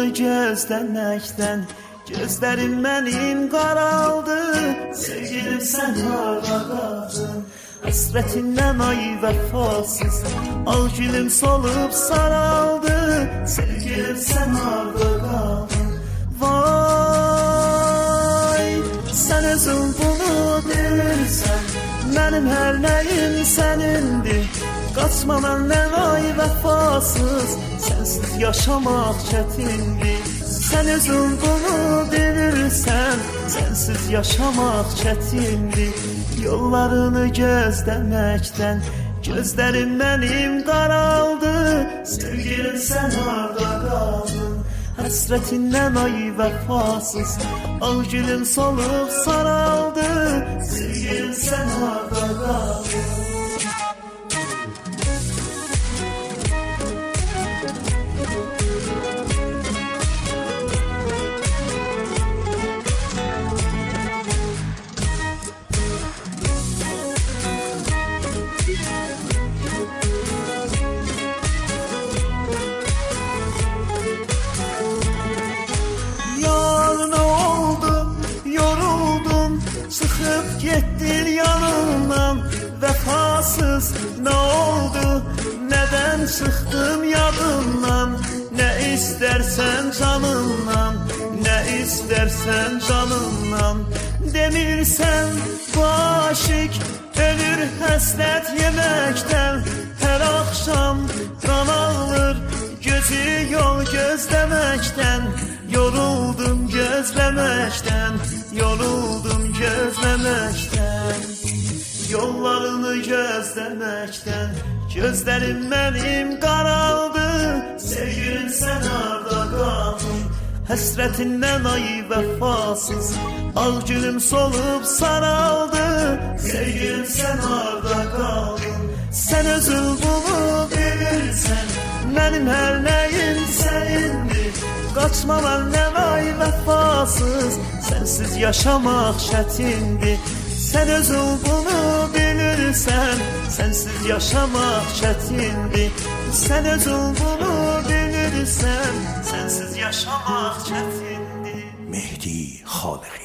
Yollarını gözleməkdən gözlərim mənim qaraldı. Sevgilim sən harda qaldın? Həsrətindən ay vəfasız ağ gülüm solub saraldı. Sevgilim sən harda qaldın? Vay, sən özün bunu bilirsən, mənim hər nəyim sənindir. Qaçma məndən ay vəfasız, sənsiz yaşamaq çətindir. Sən özün bunu bilirsən, sənsiz yaşamaq çətindir. Yollarını gözləməkdən gözlərim mənim qaraldı. Sevgilim sən harda qaldın? Həsrətindən ay vəfasız ağ gülüm solub saraldı. Sevgilim sən harda qaldın? Getdir yanımdan vəfasız, nə oldu, nədən çıxdım yadımdan? Nə istərsən canımdan, nə istərsən canımdan. Demirsən bu aşıq ölür həsrət yeməkdən. Hər axşam qan ağlır, gözü yol gözləməkdən. Yoruldum gözləməkdən, yoruldum gözləməkdən. Yollarını gözləməkdən gözlərim mənim qaraldı. Sevgilim sən harda qaldın? Həsrətindən ay vəfasız ağ gülüm solub saraldı. Sevgilim sən harda qaldın? Sən özün bunu bilirsən, mənim hər nəyim sənindir. Qaçma məndən ay vəfasız, sənsiz yaşamaq çətindir. Sən özün bunu bilirsən, sənsiz yaşamaq çətindir. Sən özün bunu bilirsən, sənsiz yaşamaq çətindir. Mehdi Xaliqi